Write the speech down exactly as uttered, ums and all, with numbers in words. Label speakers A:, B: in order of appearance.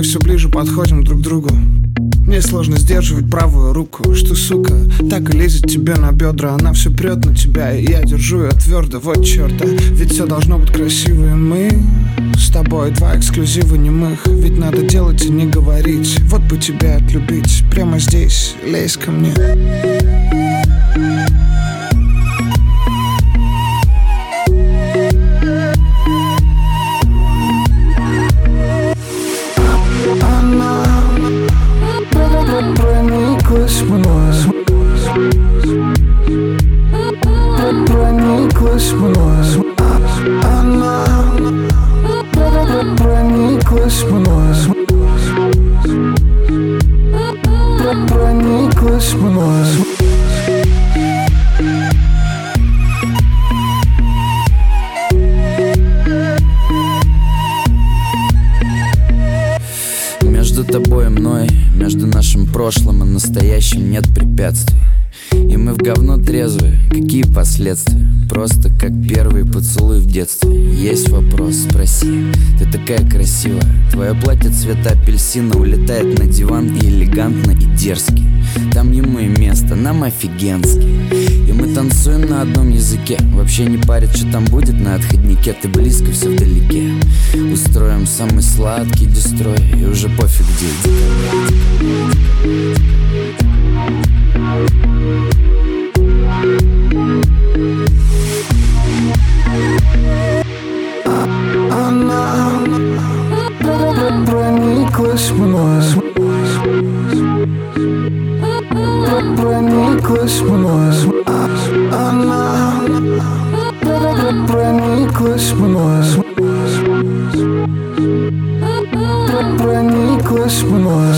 A: все ближе подходим друг к другу. Мне сложно сдерживать правую руку, что, сука, так и лезет тебе на бедра. Она все прет на тебя, и я держу ее твердо. Вот черта, ведь все должно быть красиво. И мы с тобой два эксклюзива немых. Ведь надо делать и не говорить. Вот бы тебя отлюбить. Прямо здесь, лезь ко мне. Прониклась мной, прониклась мной, она прониклась мной, прониклась мной.
B: Между тобой и мной, между нашим прошлым и настоящим нет препятствий. И мы в говно трезвые, какие последствия? Просто как первый поцелуй в детстве. Есть вопрос, спроси. Ты такая красивая. Твое платье цвета апельсина улетает на диван и элегантно, и дерзкий. Там ему и место, нам офигенски. И мы танцуем на одном языке. Вообще не парит, что там будет на отходнике. Ты близко, все вдалеке. Устроим самый сладкий дестрой. И уже пофиг где.
A: Она прониклась мной, прониклась мной, она прониклась мной, прониклась мной.